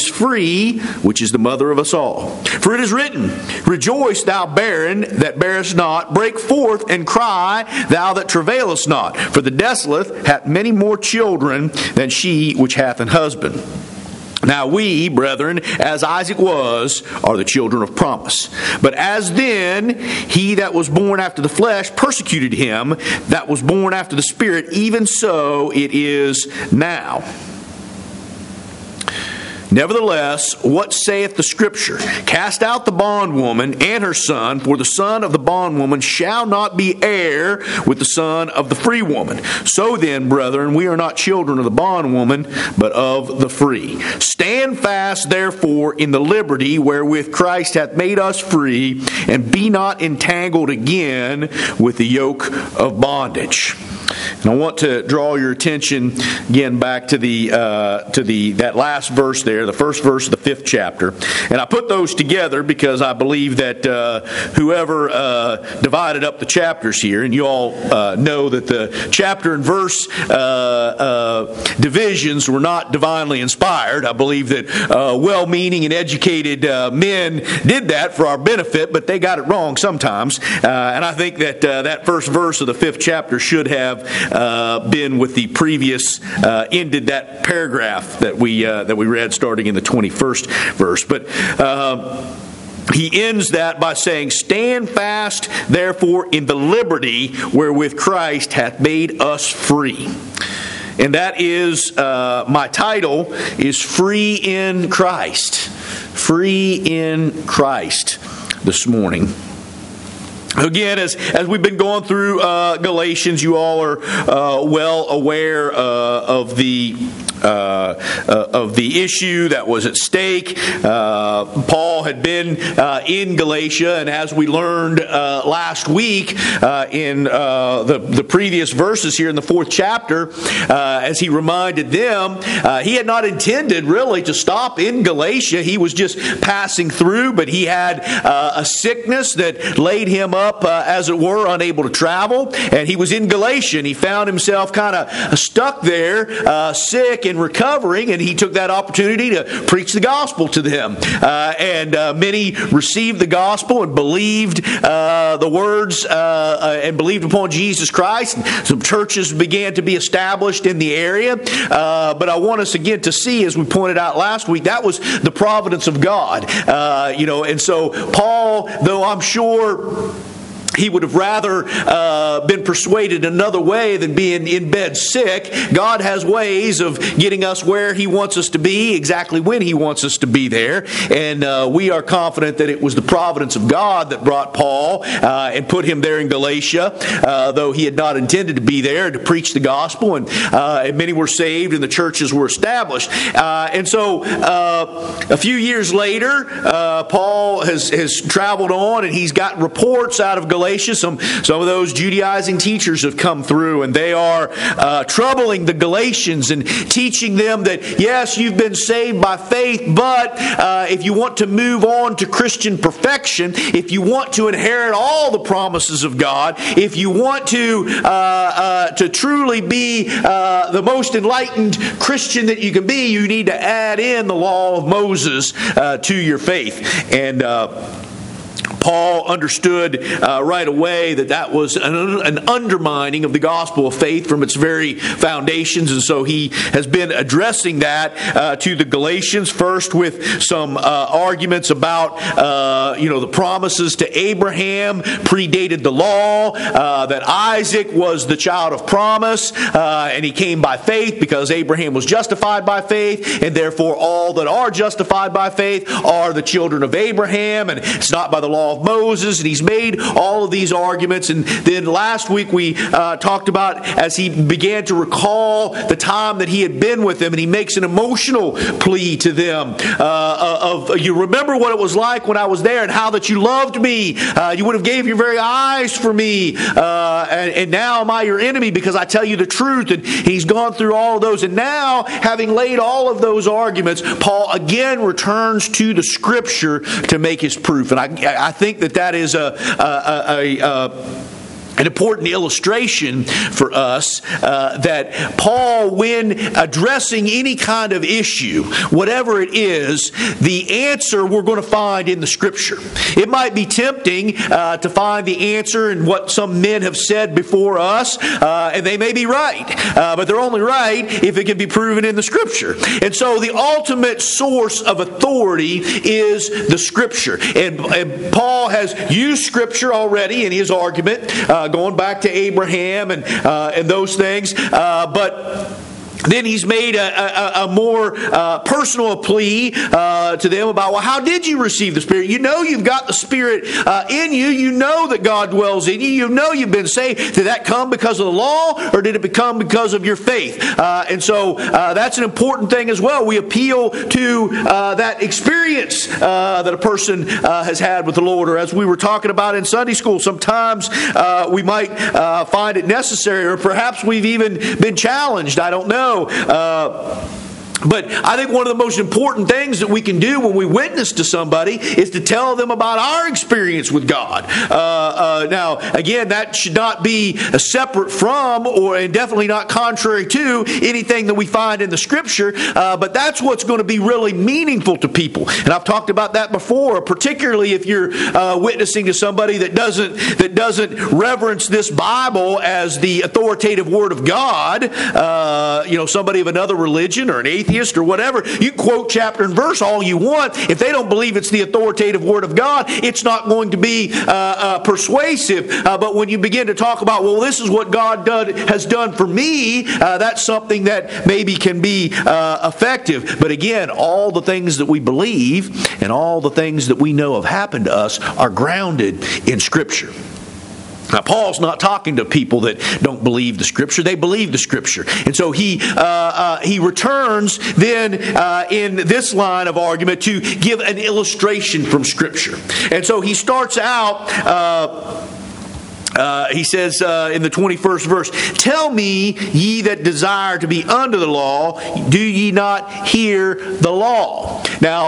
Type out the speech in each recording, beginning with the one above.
is free, which is the mother of us all. For it is written, Rejoice, thou barren that bearest not, break forth and cry, thou that travailest not. For the desolate hath many more children than she which hath an husband. Now we, brethren, as Isaac was, are the children of promise. But as then he that was born after the flesh persecuted him that was born after the Spirit, even so it is now. Nevertheless, what saith the Scripture? Cast out the bondwoman and her son, for the son of the bondwoman shall not be heir with the son of the free woman. So then, brethren, we are not children of the bondwoman, but of the free. Stand fast, therefore, in the liberty wherewith Christ hath made us free, and be not entangled again with the yoke of bondage. And I want to draw your attention again back to that last verse there, the first verse of the 5th chapter. And I put those together because I believe that whoever divided up the chapters here, and you all know that the chapter and verse divisions were not divinely inspired. I believe that well-meaning and educated men did that for our benefit, but they got it wrong sometimes. And I think that that first verse of the 5th chapter should have been with the previous ended that paragraph that we read starting in the 21st verse. But he ends that by saying, Stand fast, therefore, in the liberty wherewith Christ hath made us free. And that is, my title is Free in Christ. Free in Christ this morning. Again, as we've been going through Galatians, you all are well aware of the issue that was at stake. Paul had been in Galatia, and as we learned last week in the previous verses here in the 4th chapter, as he reminded them, he had not intended really to stop in Galatia. He was just passing through, but he had a sickness that laid him up, as it were, unable to travel. And he was in Galatia, and he found himself kind of stuck there, sick and recovering, and he took that opportunity to preach the gospel to them. And many received the gospel and believed the words and believed upon Jesus Christ. Some churches began to be established in the area. But I want us again to see, as we pointed out last week, that was the providence of God. And so Paul, though I'm sure he would have rather been persuaded another way than being in bed sick. God has ways of getting us where He wants us to be, exactly when He wants us to be there. And we are confident that it was the providence of God that brought Paul and put him there in Galatia, though he had not intended to be there to preach the gospel. And many were saved and the churches were established. And so a few years later, Paul has traveled on, and he's got reports out of Galatia. Some of those Judaizing teachers have come through, and they are troubling the Galatians and teaching them that, yes, you've been saved by faith, but if you want to move on to Christian perfection, if you want to inherit all the promises of God, if you want to truly be the most enlightened Christian that you can be, you need to add in the law of Moses to your faith. And Paul understood right away that was an undermining of the gospel of faith from its very foundations, and so he has been addressing that to the Galatians, first with some arguments about the promises to Abraham predated the law, that Isaac was the child of promise, and he came by faith because Abraham was justified by faith, and therefore all that are justified by faith are the children of Abraham, and it's not by the law of Moses. And he's made all of these arguments. And then last week we talked about, as he began to recall the time that he had been with them, and he makes an emotional plea to them of you remember what it was like when I was there and how that you loved me. You would have gave your very eyes for me, and now am I your enemy because I tell you the truth. And he's gone through all of those, and now, having laid all of those arguments, Paul again returns to the Scripture to make his proof. And I think that is an important illustration for us that Paul, when addressing any kind of issue, whatever it is, the answer we're going to find in the Scripture. It might be tempting to find the answer in what some men have said before us, and they may be right, but they're only right if it can be proven in the Scripture. And so the ultimate source of authority is the Scripture. And Paul has used Scripture already in his argument, going back to Abraham and those things, but then he's made a more personal plea to them about, well, how did you receive the Spirit? You know you've got the Spirit in you. You know that God dwells in you. You know you've been saved. Did that come because of the law, or did it come because of your faith? And so that's an important thing as well. We appeal to that experience that a person has had with the Lord. Or as we were talking about in Sunday school, sometimes we might find it necessary, or perhaps we've even been challenged. I don't know. But I think one of the most important things that we can do when we witness to somebody is to tell them about our experience with God. Now, again, that should not be separate from, and definitely not contrary to, anything that we find in the Scripture. But that's what's going to be really meaningful to people. And I've talked about that before, particularly if you're witnessing to somebody that doesn't reverence this Bible as the authoritative Word of God. Somebody of another religion or an atheist or whatever. You quote chapter and verse all you want. If they don't believe it's the authoritative Word of God, it's not going to be persuasive. But when you begin to talk about, well, this is what God has done for me, that's something that maybe can be effective. But again, all the things that we believe and all the things that we know have happened to us are grounded in Scripture. Now, Paul's not talking to people that don't believe the Scripture. They believe the Scripture. And so he returns then in this line of argument to give an illustration from Scripture. And so he starts out... he says in the 21st verse, "Tell me, ye that desire to be under the law, do ye not hear the law?"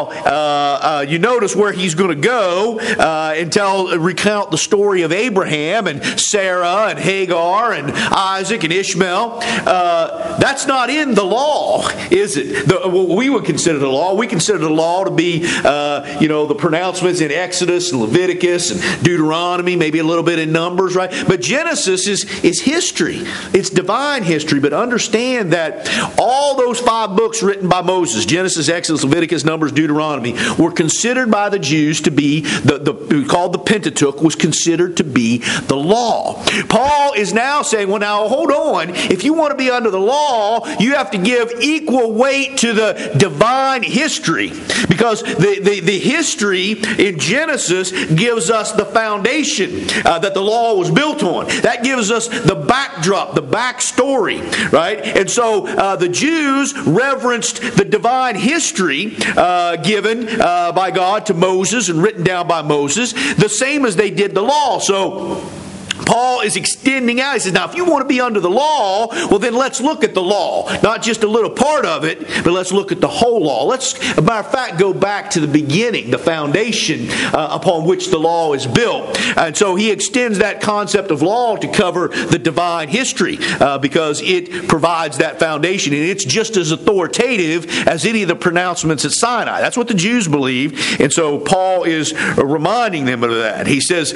Now, you notice where he's going to go and recount the story of Abraham and Sarah and Hagar and Isaac and Ishmael. That's not in the law, is it? What we would consider the law. We consider the law to be, the pronouncements in Exodus and Leviticus and Deuteronomy, maybe a little bit in Numbers, right? But Genesis is history. It's divine history. But understand that all those 5 books written by Moses, Genesis, Exodus, Leviticus, Numbers, Deuteronomy, were considered by the Jews to be, called the Pentateuch, was considered to be the law. Paul is now saying, well, now, hold on. If you want to be under the law, you have to give equal weight to the divine history. Because the history in Genesis gives us the foundation that the law was built on. That gives us the backdrop, the backstory, right? And so the Jews reverenced the divine history given by God to Moses and written down by Moses, the same as they did the law. So Paul is extending out. He says, now, if you want to be under the law, well, then let's look at the law. Not just a little part of it, but let's look at the whole law. Let's, as a matter of fact, go back to the beginning, the foundation upon which the law is built. And so he extends that concept of law to cover the divine history because it provides that foundation. And it's just as authoritative as any of the pronouncements at Sinai. That's what the Jews believed. And so Paul is reminding them of that. He says...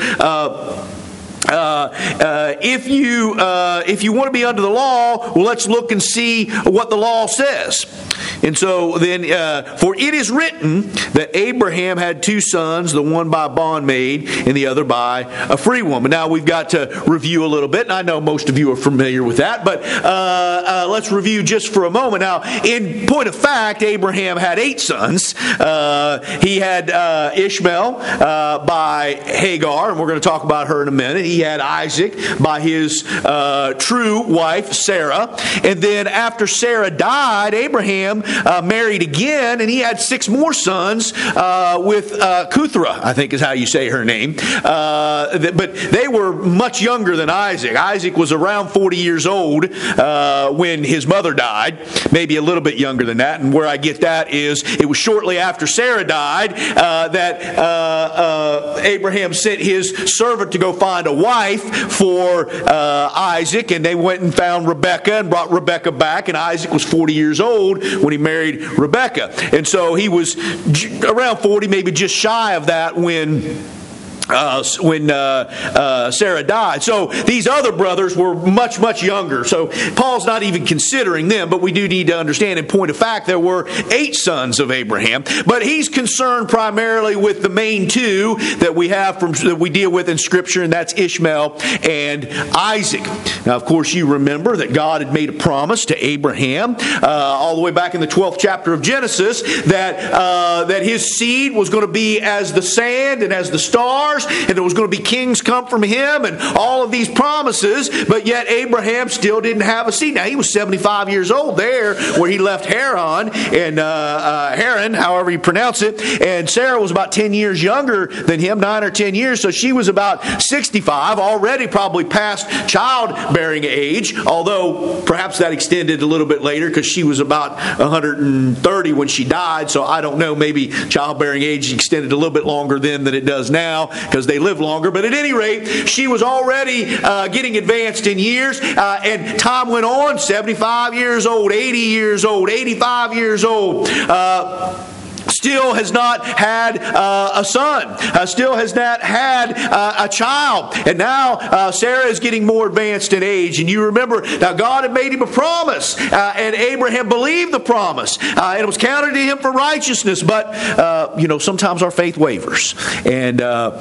if you want to be under the law, well, let's look and see what the law says. And so then, for it is written that Abraham had 2 sons, the one by a bondmaid and the other by a free woman. Now, we've got to review a little bit, and I know most of you are familiar with that, but let's review just for a moment. Now, in point of fact, Abraham had 8 sons. He had Ishmael by Hagar, and we're going to talk about her in a minute. He had Isaac by his true wife, Sarah. And then after Sarah died, Abraham married again, and he had 6 more sons with Kuthra, I think is how you say her name. But they were much younger than Isaac. Isaac was around 40 years old when his mother died, maybe a little bit younger than that. And where I get that is it was shortly after Sarah died that Abraham sent his servant to go find a wife for Isaac, and they went and found Rebekah and brought Rebekah back, and Isaac was 40 years old when he married Rebekah. And so he was around 40, maybe just shy of that when Sarah died. So these other brothers were much, much younger. So Paul's not even considering them, but we do need to understand, in point of fact, there were 8 sons of Abraham. But he's concerned primarily with the main 2 that we have that we deal with in Scripture, and that's Ishmael and Isaac. Now, of course, you remember that God had made a promise to Abraham all the way back in the 12th chapter of Genesis that his seed was going to be as the sand and as the stars, and there was going to be kings come from him, and all of these promises, but yet Abraham still didn't have a seed. Now, he was 75 years old there where he left Haran, and Haran, however you pronounce it, and Sarah was about 10 years younger than him, 9 or 10 years, so she was about 65, already probably past childbearing age, although perhaps that extended a little bit later because she was about 130 when she died, so I don't know, maybe childbearing age extended a little bit longer then than it does now, because they live longer. But at any rate, she was already getting advanced in years, and time went on, 75 years old, 80 years old, 85 years old. Still has not had a son, still has not had a child. And now Sarah is getting more advanced in age. And you remember, now God had made him a promise, and Abraham believed the promise. And it was counted to him for righteousness. But, sometimes our faith wavers. And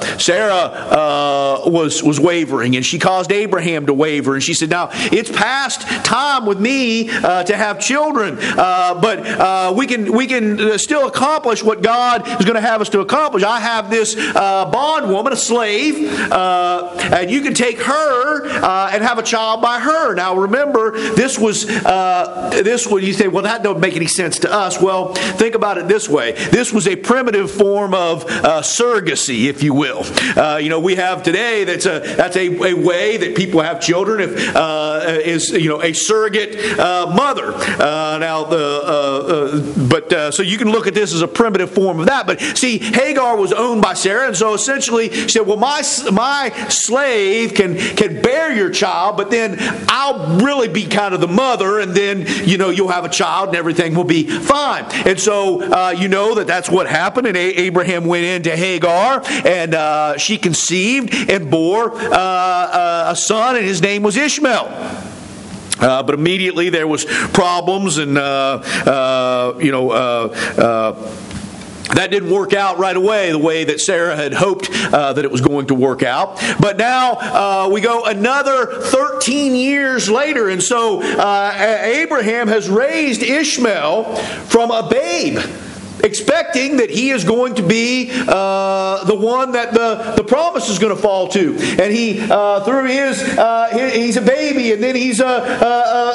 Sarah was wavering, and she caused Abraham to waver. And she said, now, it's past time with me to have children, but we can still accomplish what God is going to have us to accomplish. I have this bondwoman, a slave, and you can take her and have a child by her. Now remember, this was you say, well, that don't make any sense to us. Well, think about it this way. This was a primitive form of surrogacy, if you will. We have today that's a way that people have children. Is a surrogate mother. So you can look at this as a primitive form of that. But see, Hagar was owned by Sarah, and so essentially she said, well, my slave can bear your child, but then I'll really be kind of the mother, and then you'll have a child and everything will be fine. And so that's what happened, and Abraham went into Hagar, and she conceived and bore a son, and his name was Ishmael. But immediately there was problems, and that didn't work out right away the way that Sarah had hoped that it was going to work out. But now we go another 13 years later, and so Abraham has raised Ishmael from a babe, expecting that he is going to be the one that the promise is going to fall to. And he, through he's a baby, and then he's a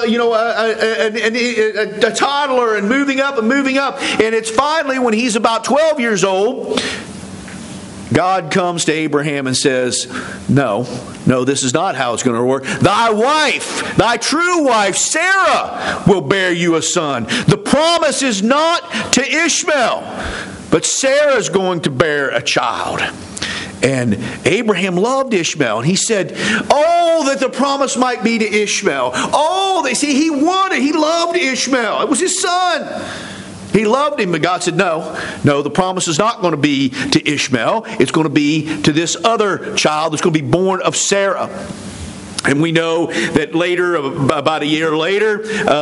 toddler, and moving up. And it's finally when he's about 12 years old, God comes to Abraham and says, no, this is not how it's going to work. Thy wife, thy true wife, Sarah, will bear you a son. The promise is not to Ishmael, but Sarah is going to bear a child. And Abraham loved Ishmael, and he said, oh, that the promise might be to Ishmael. Oh, he loved Ishmael. It was his son. He loved him, but God said, no, the promise is not going to be to Ishmael. It's going to be to this other child that's going to be born of Sarah. And we know that later, about a year later,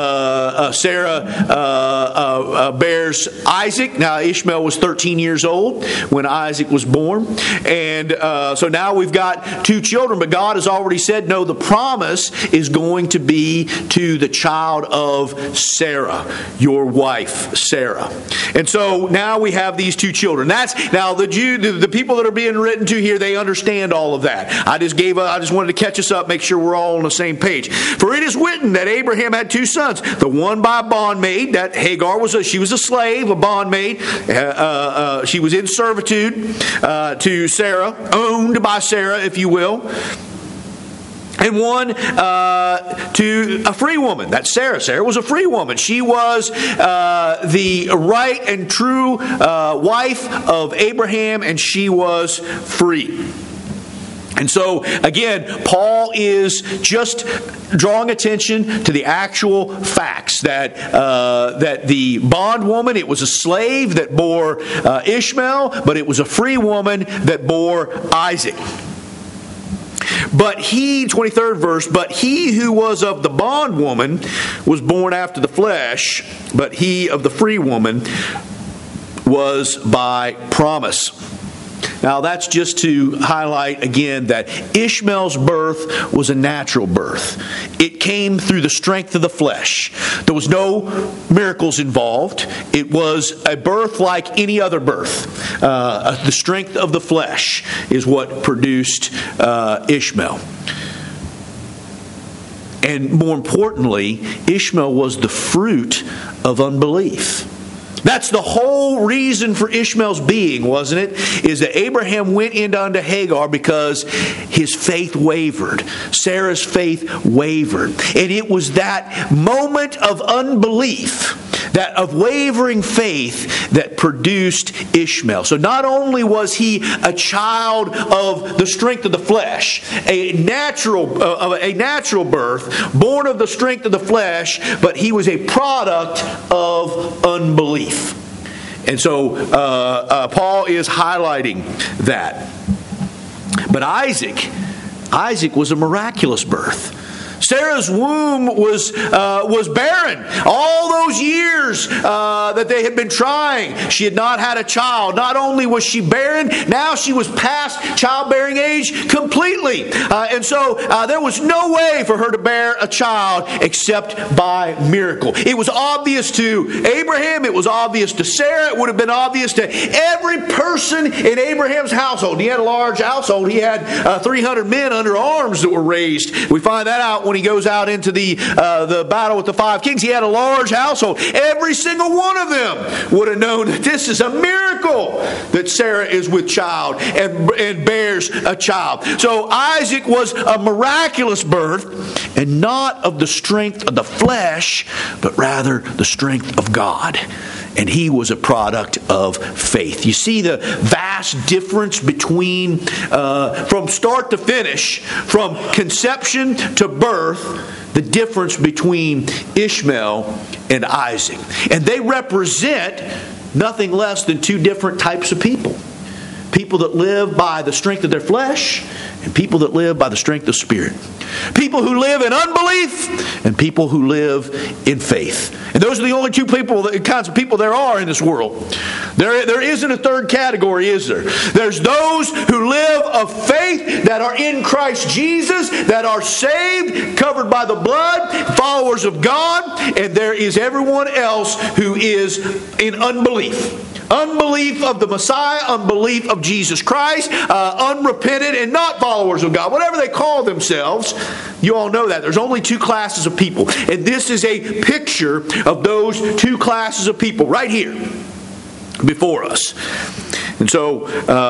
Sarah bears Isaac. Now, Ishmael was 13 years old when Isaac was born. And so now we've got 2 children. But God has already said, no, the promise is going to be to the child of Sarah, your wife, Sarah. And so now we have these 2 children. Now the people that are being written to here, they understand all of that. I just wanted to catch us up, make sure sure we're all on the same page. For it is written that Abraham had two sons, the one by a bondmaid, that Hagar she was a slave, a bondmaid. She was in servitude to Sarah, owned by Sarah, if you will. And one to a free woman. That's Sarah. Sarah was a free woman. She was the right and true wife of Abraham, and she was free. And so, again, Paul is just drawing attention to the actual facts that the bondwoman, it was a slave that bore Ishmael, but it was a free woman that bore Isaac. But he, 23rd verse, but he who was of the bondwoman was born after the flesh, but he of the free woman was by promise. Now that's just to highlight again that Ishmael's birth was a natural birth. It came through the strength of the flesh. There was no miracles involved. It was a birth like any other birth. The strength of the flesh is what produced Ishmael. And more importantly, Ishmael was the fruit of unbelief. That's the whole reason for Ishmael's being, wasn't it? Is that Abraham went in unto Hagar because his faith wavered. Sarah's faith wavered. And it was that moment of unbelief, that of wavering faith, that produced Ishmael. So not only was he a child of the strength of the flesh, a natural birth, born of the strength of the flesh, but he was a product of unbelief. And so Paul is highlighting that. But Isaac was a miraculous birth. Sarah's womb was barren. All those years that they had been trying, she had not had a child. Not only was she barren, now she was past childbearing age completely. And so there was no way for her to bear a child except by miracle. It was obvious to Abraham. It was obvious to Sarah. It would have been obvious to every person in Abraham's household. He had a large household. He had 300 men under arms that were raised. We find that out when he goes out into the battle with the 5 kings. He had a large household. Every single one of them would have known that this is a miracle that Sarah is with child and bears a child. So Isaac was a miraculous birth, and not of the strength of the flesh, but rather the strength of God. And he was a product of faith. You see the vast difference between, from start to finish, from conception to birth, the difference between Ishmael and Isaac. And they represent nothing less than two different types of people. People that live by the strength of their flesh, and people that live by the strength of spirit. People who live in unbelief, and people who live in faith. And those are the only two kinds of people there are in this world. There isn't a third category, is there? There's those who live of faith that are in Christ Jesus, that are saved, covered by the blood, followers of God, and there is everyone else who is in unbelief. Unbelief of the Messiah, unbelief of Jesus Christ, unrepentant and not followers of God. Whatever they call themselves, you all know that. There's only two classes of people. And this is a picture of those two classes of people right here before us. And so,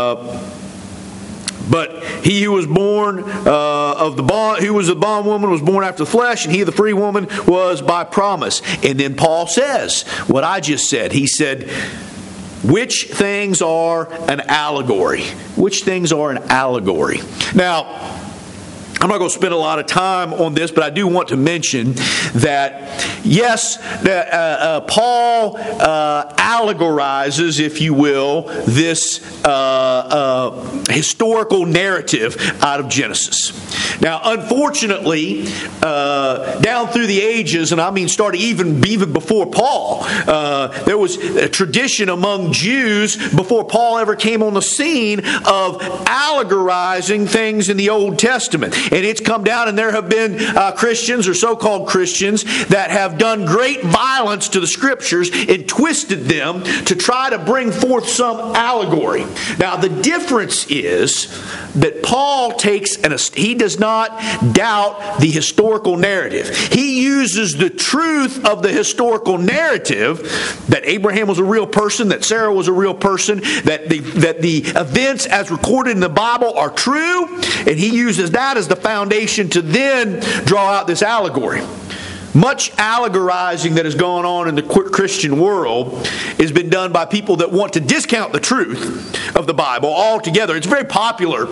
but he who was born of the bond, who was the bondwoman, was born after the flesh, and he, the free woman, was by promise. And then Paul says what I just said. He said, which things are an allegory? Which things are an allegory? Now, I'm not going to spend a lot of time on this, but I do want to mention that, yes, Paul allegorizes, if you will, this historical narrative out of Genesis. Now, unfortunately, down through the ages, and I mean starting even before Paul, there was a tradition among Jews before Paul ever came on the scene of allegorizing things in the Old Testament. and it's come down, and there have been Christians or so-called Christians that have done great violence to the Scriptures and twisted them to try to bring forth some allegory. Now, the difference is that Paul he does not doubt the historical narrative. He uses the truth of the historical narrative that Abraham was a real person, that Sarah was a real person, that the events as recorded in the Bible are true, and he uses that as the foundation to then draw out this allegory. Much allegorizing that has gone on in the Christian world has been done by people that want to discount the truth of the Bible altogether. It's very popular.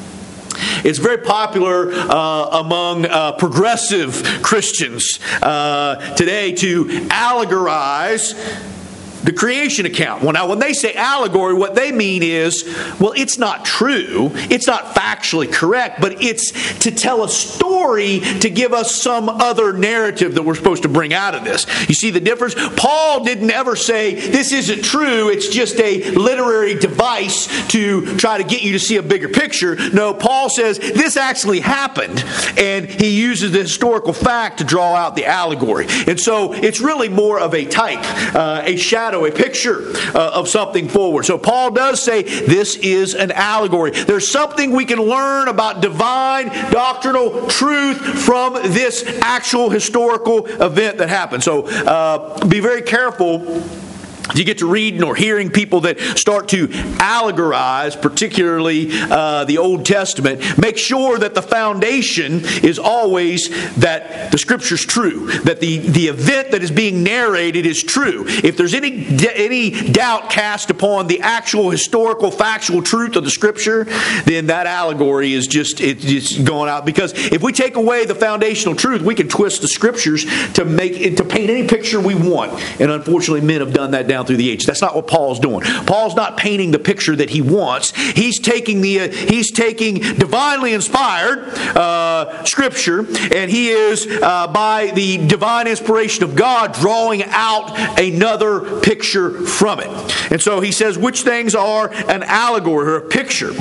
It's very popular among progressive Christians today to allegorize the creation account. Well, now, when they say allegory, what they mean is, well, it's not true. It's not factually correct, but it's to tell a story to give us some other narrative that we're supposed to bring out of this. You see the difference? Paul didn't ever say, this isn't true, it's just a literary device to try to get you to see a bigger picture. No, Paul says, this actually happened, and he uses the historical fact to draw out the allegory. And so, it's really more of a type, a shadow, a picture of something forward. So Paul does say this is an allegory. There's something we can learn about divine doctrinal truth from this actual historical event that happened. So be very careful if you get to reading or hearing people that start to allegorize, particularly the Old Testament. Make sure that the foundation is always that the Scripture's true, that the event that is being narrated is true. If there's any doubt cast upon the actual historical, factual truth of the Scripture, then that allegory is just going out. Because if we take away the foundational truth, we can twist the Scriptures to paint any picture we want. And unfortunately, men have done that down through the ages. That's not what Paul's doing. Paul's not painting the picture that he wants. He's taking divinely inspired Scripture, and he is by the divine inspiration of God drawing out another picture from it. And so he says, which things are an allegory or a picture?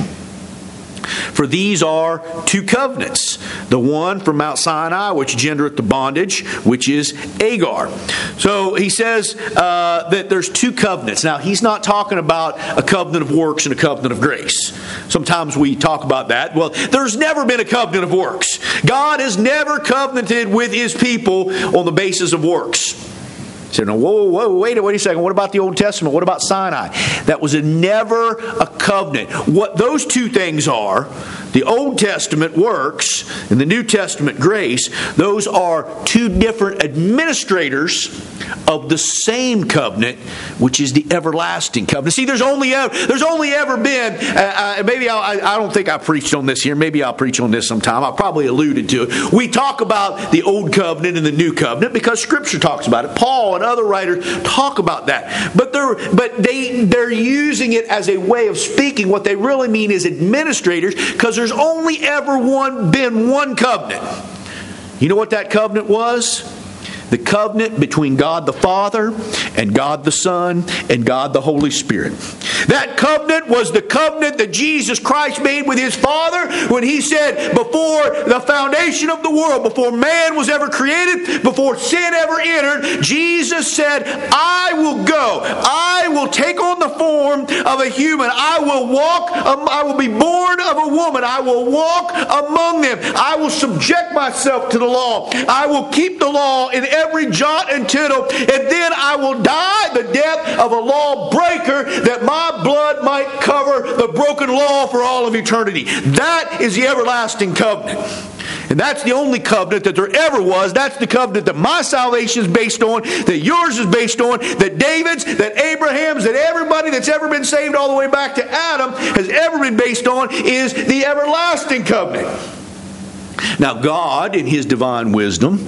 For these are two covenants. The one from Mount Sinai, which gendereth the bondage, which is Agar. So he says that there's two covenants. Now, he's not talking about a covenant of works and a covenant of grace. Sometimes we talk about that. Well, there's never been a covenant of works. God has never covenanted with His people on the basis of works. So, no, wait a second. What about the Old Testament? What about Sinai? That was never a covenant. What those two things are, the Old Testament works and the New Testament grace, those are two different administrators of the same covenant, which is the everlasting covenant. See, there's only ever been, maybe I don't think I preached on this here. Maybe I'll preach on this sometime. I probably alluded to it. We talk about the Old Covenant and the New Covenant because Scripture talks about it. Paul and other writers talk about that. But they're using it as a way of speaking. What they really mean is administrators, because there's only ever been one covenant. You know what that covenant was? The covenant between God the Father and God the Son and God the Holy Spirit. That covenant was the covenant that Jesus Christ made with His Father when He said, before the foundation of the world, before man was ever created, before sin ever entered, Jesus said, I will go. I will take on the form of a human. I will be born of a woman. I will walk among them. I will subject myself to the law. I will keep the law in every jot and tittle, and then I will die the death of a lawbreaker, that my blood might cover the broken law for all of eternity. That is the everlasting covenant. And that's the only covenant that there ever was. That's the covenant that my salvation is based on, that yours is based on, that David's, that Abraham's, that everybody that's ever been saved all the way back to Adam has ever been based on, is the everlasting covenant. Now, God, in His divine wisdom,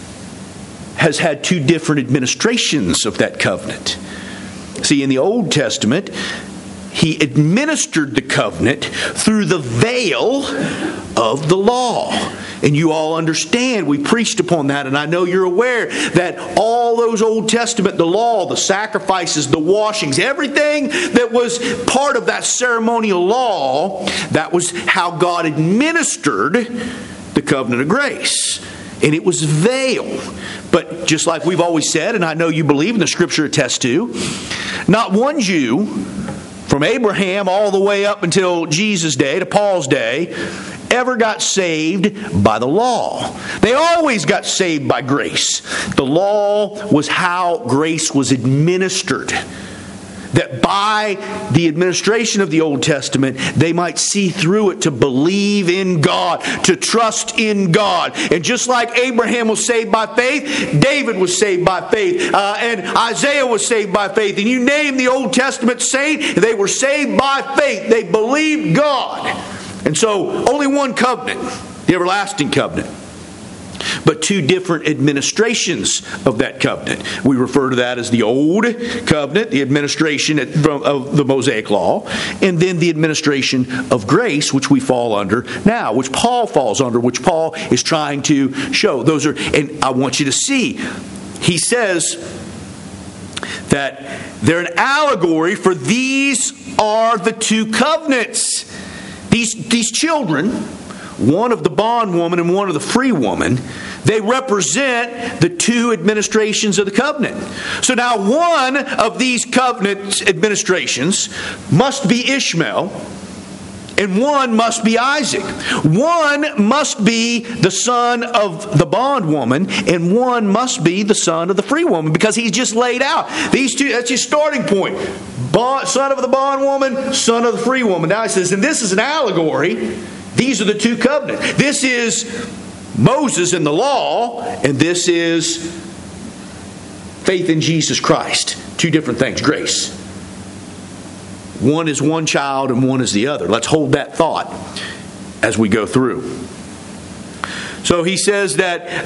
has had two different administrations of that covenant. See, in the Old Testament, He administered the covenant through the veil of the law. And you all understand, we preached upon that, and I know you're aware that all those Old Testament, the law, the sacrifices, the washings, everything that was part of that ceremonial law, that was how God administered the covenant of grace. And it was veiled. But just like we've always said, and I know you believe and the Scripture attests to, not one Jew from Abraham all the way up until Jesus' day, to Paul's day, ever got saved by the law. They always got saved by grace. The law was how grace was administered. That by the administration of the Old Testament, they might see through it to believe in God, to trust in God. And just like Abraham was saved by faith, David was saved by faith, and Isaiah was saved by faith. And you name the Old Testament saint, they were saved by faith. They believed God. And so, only one covenant, the everlasting covenant. But two different administrations of that covenant. We refer to that as the Old Covenant, the administration of the Mosaic Law, and then the administration of grace, which we fall under now, which Paul falls under, which Paul is trying to show. Those are, and I want you to see, he says that they're an allegory for these are the two covenants. These children, one of the bondwoman and one of the free woman, they represent the two administrations of the covenant. So now one of these covenant administrations must be Ishmael, and one must be Isaac. One must be the son of the bondwoman, and one must be the son of the free woman, because he's just laid out. These two, that's his starting point. Son of the bondwoman, son of the free woman. Now he says, and this is an allegory. These are the two covenants. This is Moses and the law, and this is faith in Jesus Christ. Two different things. Grace. One is one child and one is the other. Let's hold that thought as we go through. So he says that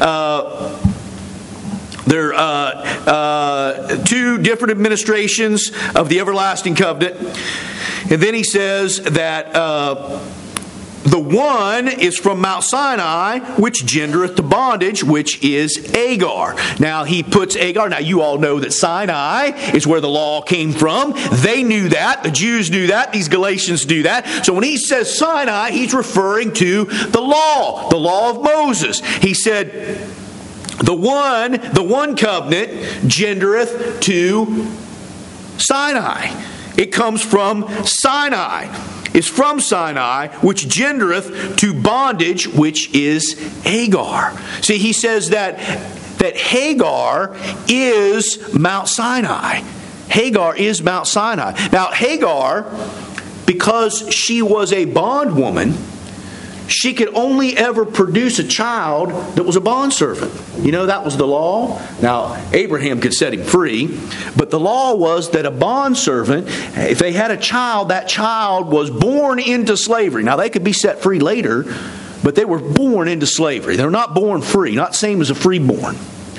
there are two different administrations of the everlasting covenant. And then he says that the one is from Mount Sinai, which gendereth to bondage, which is Agar. Now he puts Agar. Now you all know that Sinai is where the law came from. They knew that. The Jews knew that. These Galatians knew that. So when he says Sinai, he's referring to the law of Moses. He said, the one covenant gendereth to Sinai. It comes from Sinai. Is from Sinai, which gendereth to bondage, which is Agar. See, he says that Hagar is Mount Sinai. Hagar is Mount Sinai. Now, Hagar, because she was a bondwoman, she could only ever produce a child that was a bondservant. You know, that was the law. Now, Abraham could set him free, but the law was that a bondservant, if they had a child, that child was born into slavery. Now, they could be set free later, but they were born into slavery. They're not born free, not same as a freeborn.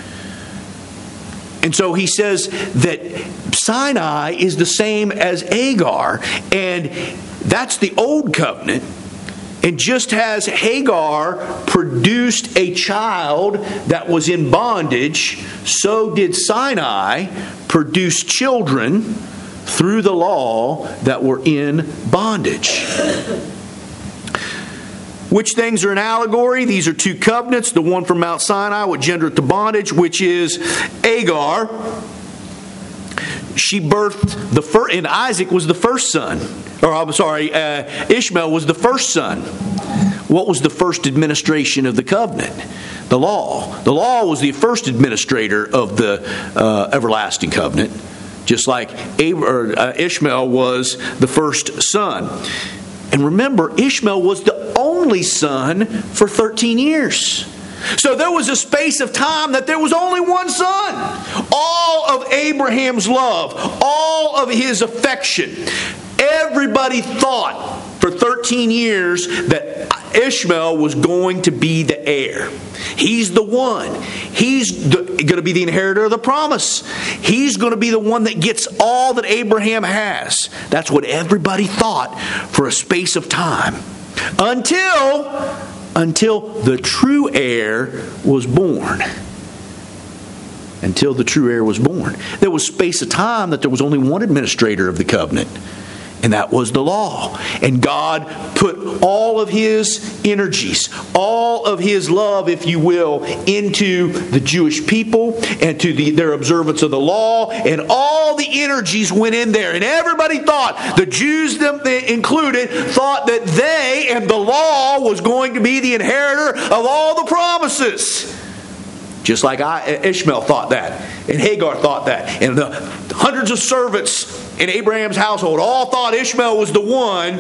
And so he says that Sinai is the same as Agar, and that's the old covenant. And just as Hagar produced a child that was in bondage, so did Sinai produce children through the law that were in bondage. Which things are an allegory? These are two covenants. The one from Mount Sinai, which gendereth to bondage, which is Agar. She birthed the first, and Isaac was the first son. Or I'm sorry, Ishmael was the first son. What was the first administration of the covenant? The law. The law was the first administrator of the everlasting covenant, just like Ishmael was the first son. And remember, Ishmael was the only son for 13 years. So there was a space of time that there was only one son. All of Abraham's love, all of his affection. Everybody thought for 13 years that Ishmael was going to be the heir. He's the one. He's going to be the inheritor of the promise. He's going to be the one that gets all that Abraham has. That's what everybody thought for a space of time. Until the true heir was born. Until the true heir was born. There was space of time that there was only one administrator of the covenant. And that was the law. And God put all of His energies, all of His love, if you will, into the Jewish people and to their observance of the law. And all the energies went in there. And everybody thought, the Jews them included, thought that they and the law was going to be the inheritor of all the promises. Just like Ishmael thought that. And Hagar thought that. And the hundreds of servants in Abraham's household all thought Ishmael was the one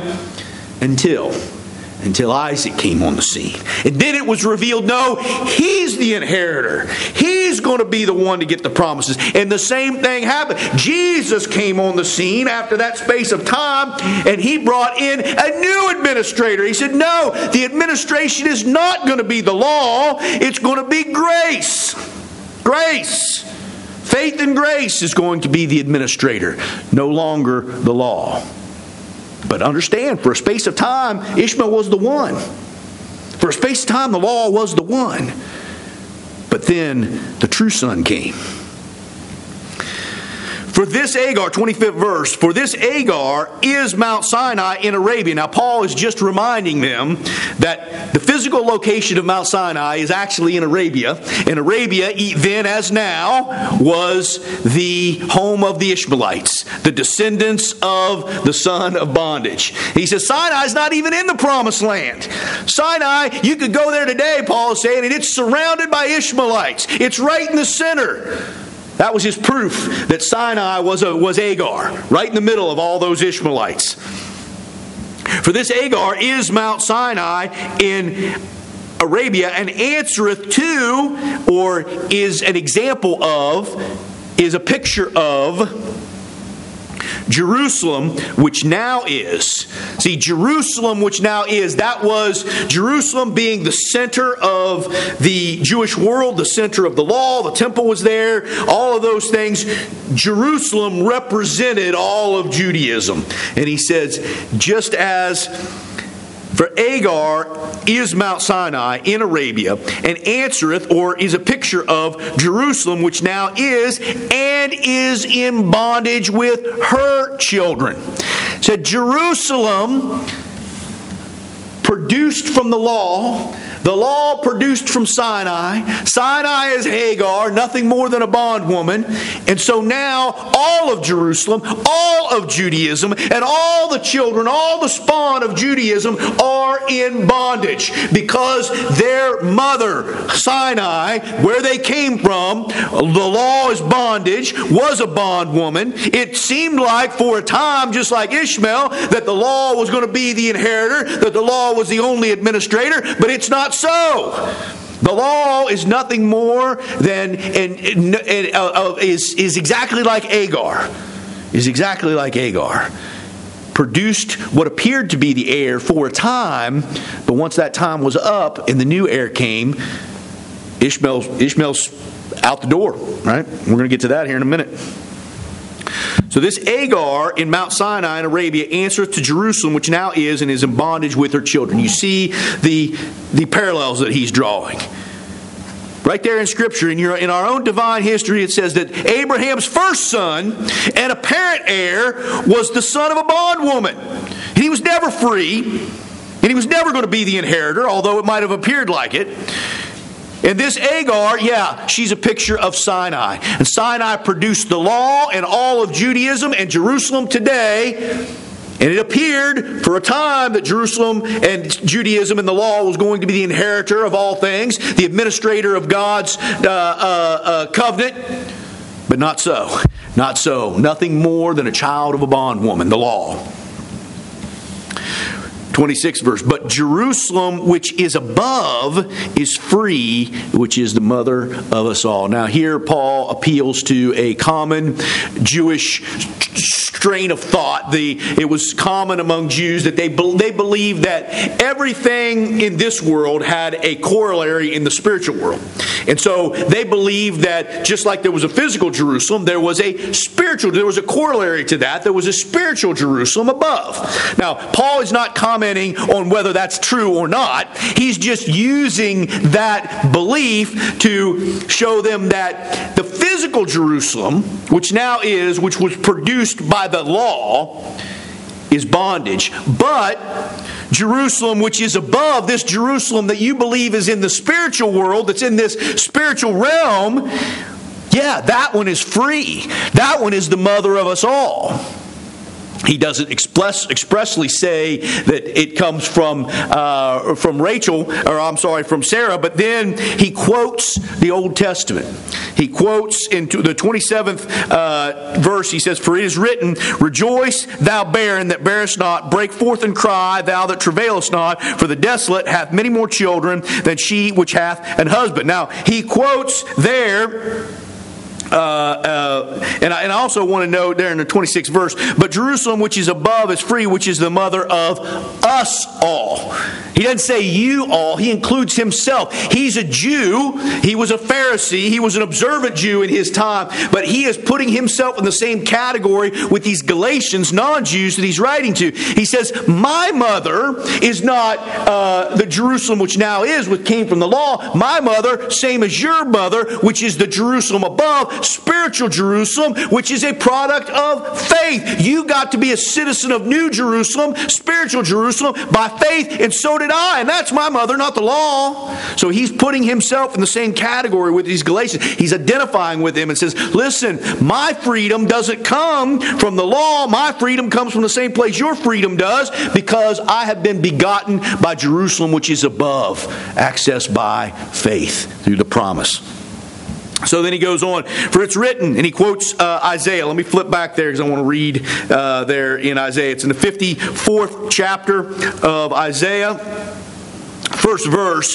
until Isaac came on the scene. And then it was revealed, no, he's the inheritor. He's going to be the one to get the promises. And the same thing happened. Jesus came on the scene after that space of time, and He brought in a new administrator. He said, no, the administration is not going to be the law. It's going to be grace. Grace. Faith and grace is going to be the administrator, no longer the law. But understand, for a space of time, Ishmael was the one. For a space of time, the law was the one. But then the true son came. For this Agar, 25th verse, for this Agar is Mount Sinai in Arabia. Now, Paul is just reminding them that the physical location of Mount Sinai is actually in Arabia. And Arabia, then as now, was the home of the Ishmaelites, the descendants of the son of bondage. He says Sinai is not even in the promised land. Sinai, you could go there today, Paul is saying, and it's surrounded by Ishmaelites. It's right in the center. That was his proof that Sinai was Agar, right in the middle of all those Ishmaelites. For this Agar is Mount Sinai in Arabia, and answereth to, or is an example of, is a picture of Jerusalem, which now is. See, Jerusalem, which now is, that was Jerusalem being the center of the Jewish world, the center of the law, the temple was there, all of those things. Jerusalem represented all of Judaism. And he says, just as for Agar is Mount Sinai in Arabia, and answereth, or is a picture of Jerusalem, which now is, and is in bondage with her children. So Jerusalem produced from the law produced from Sinai. Sinai is Hagar, nothing more than a bondwoman. And so now all of Jerusalem, all of Judaism, and all the children, all the spawn of Judaism are in bondage because their mother, Sinai, where they came from, the law is bondage, was a bondwoman. It seemed like for a time, just like Ishmael, that the law was going to be the inheritor, that the law was the only administrator, but it's not so. The law is nothing more than is exactly like Agar. Is exactly like Agar. Produced what appeared to be the heir for a time, but once that time was up and the new heir came, Ishmael's out the door. Right? We're going to get to that here in a minute. So this Agar in Mount Sinai in Arabia answereth to Jerusalem, which now is and is in bondage with her children. You see the parallels that he's drawing. Right there in Scripture, in our own divine history, it says that Abraham's first son and apparent heir was the son of a bondwoman. And he was never free, and he was never going to be the inheritor, although it might have appeared like it. And this Agar, she's a picture of Sinai. And Sinai produced the law and all of Judaism and Jerusalem today. And it appeared for a time that Jerusalem and Judaism and the law was going to be the inheritor of all things, the administrator of God's covenant. But not so. Not so. Nothing more than a child of a bondwoman, the law. 26th verse, but Jerusalem, which is above, is free, which is the mother of us all. Now here Paul appeals to a common Jewish strain of thought. It was common among Jews that they believed that everything in this world had a corollary in the spiritual world. And so they believed that just like there was a physical Jerusalem, there was a corollary to that. There was a spiritual Jerusalem above. Now, Paul is not commenting on whether that's true or not. He's just using that belief to show them that the physical Jerusalem, which was produced by the law, is bondage. But Jerusalem, which is above, this Jerusalem that you believe is in the spiritual world, that's in this spiritual realm, yeah, that one is free. That one is the mother of us all. He doesn't expressly say that it comes from from Sarah, but then he quotes the Old Testament. He quotes into the 27th verse, he says, "For it is written, Rejoice, thou barren that bearest not, break forth and cry, thou that travailest not, for the desolate hath many more children than she which hath an husband." Now, he quotes there... And I also want to note there in the 26th verse, "But Jerusalem which is above is free, which is the mother of us all." He doesn't say you all. He includes himself. He's a Jew. He was a Pharisee. He was an observant Jew in his time. But he is putting himself in the same category with these Galatians, non-Jews that he's writing to. He says, my mother is not the Jerusalem which now is, which came from the law. My mother, same as your mother, which is the Jerusalem above, spiritual Jerusalem, which is a product of faith. You got to be a citizen of New Jerusalem, spiritual Jerusalem, by faith, and so did I. And that's my mother, not the law. So he's putting himself in the same category with these Galatians. He's identifying with them and says, listen, my freedom doesn't come from the law. My freedom comes from the same place your freedom does, because I have been begotten by Jerusalem, which is above, accessed by faith through the promise. So then he goes on, "For it's written," and he quotes Isaiah. Let me flip back there because I want to read there in Isaiah. It's in the 54th chapter of Isaiah. First verse.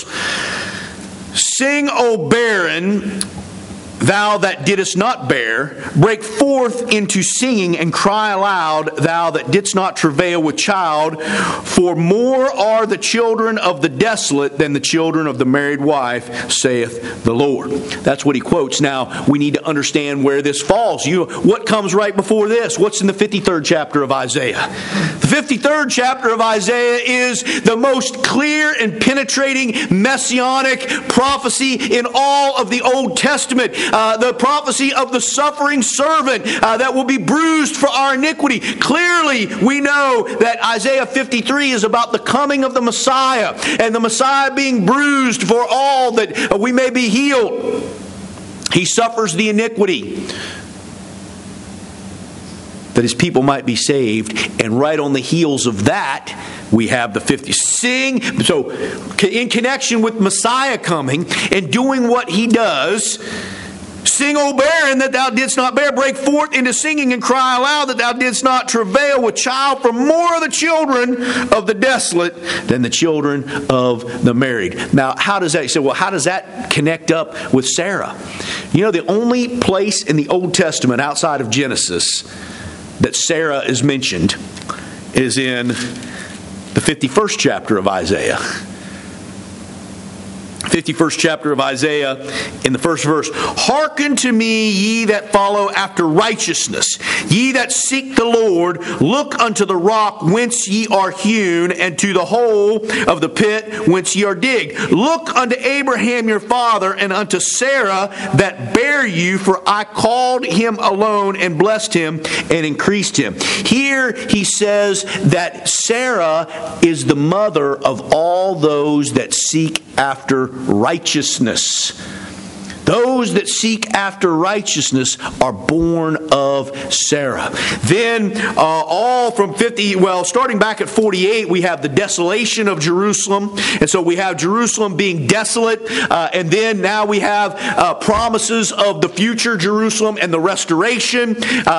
"Sing, O barren, thou that didst not bear, break forth into singing and cry aloud, thou that didst not travail with child, for more are the children of the desolate than the children of the married wife, saith the Lord." That's what he quotes. Now, we need to understand where this falls. What comes right before this? What's in the 53rd chapter of Isaiah? The 53rd chapter of Isaiah is the most clear and penetrating messianic prophecy in all of the Old Testament. The prophecy of the suffering servant that will be bruised for our iniquity. Clearly, we know that Isaiah 53 is about the coming of the Messiah, and the Messiah being bruised for all that we may be healed. He suffers the iniquity that his people might be saved, and right on the heels of that, we have the 50. Sing. So, in connection with Messiah coming and doing what he does, "Sing, O barren, that thou didst not bear. Break forth into singing and cry aloud, that thou didst not travail with child. For more are the children of the desolate than the children of the married." Now, how does that? You say, well, how does that connect up with Sarah? You know, the only place in the Old Testament outside of Genesis that Sarah is mentioned is in the 51st chapter of Isaiah. 51st chapter of Isaiah, in the first verse. "Hearken to me, ye that follow after righteousness, ye that seek the Lord, look unto the rock whence ye are hewn, and to the hole of the pit whence ye are digged. Look unto Abraham your father, and unto Sarah that bare you, for I called him alone, and blessed him, and increased him." Here he says that Sarah is the mother of all those that seek after righteousness. Those that seek after righteousness are born of Sarah. Then all from 50, starting back at 48, we have the desolation of Jerusalem. And so we have Jerusalem being desolate. And then now we have promises of the future Jerusalem and the restoration.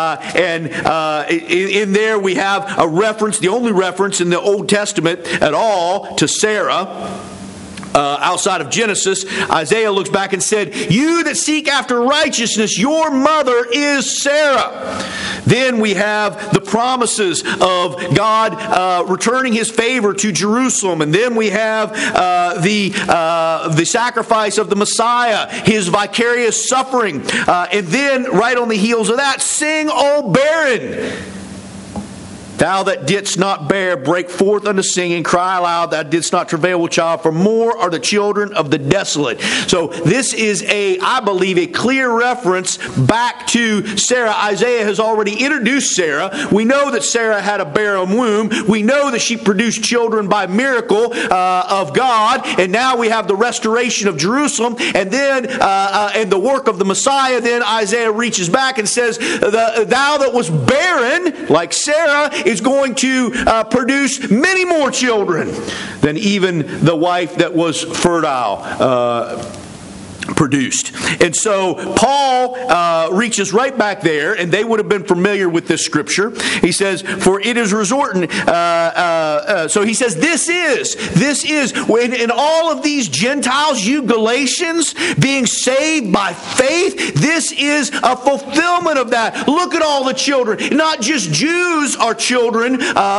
In there we have a reference, the only reference in the Old Testament at all, to Sarah. Outside of Genesis, Isaiah looks back and said, "You that seek after righteousness, your mother is Sarah." Then we have the promises of God returning His favor to Jerusalem, and then we have the sacrifice of the Messiah, His vicarious suffering, and then right on the heels of that, "Sing, O barren." Thou that didst not bear, break forth unto singing, cry aloud, thou didst not travail with child, for more are the children of the desolate. So this is I believe, a clear reference back to Sarah. Isaiah has already introduced Sarah. We know that Sarah had a barren womb. We know that she produced children by miracle of God. And now we have the restoration of Jerusalem. And then, and the work of the Messiah. Then Isaiah reaches back and says, thou that was barren, like Sarah, is going to produce many more children than even the wife that was fertile produced. And so Paul reaches right back there, and they would have been familiar with this scripture. He says, for it is resorting. So he says, this is, when in all of these Gentiles, you Galatians, being saved by faith, this is a fulfillment of that. Look at all the children. Not just Jews are children,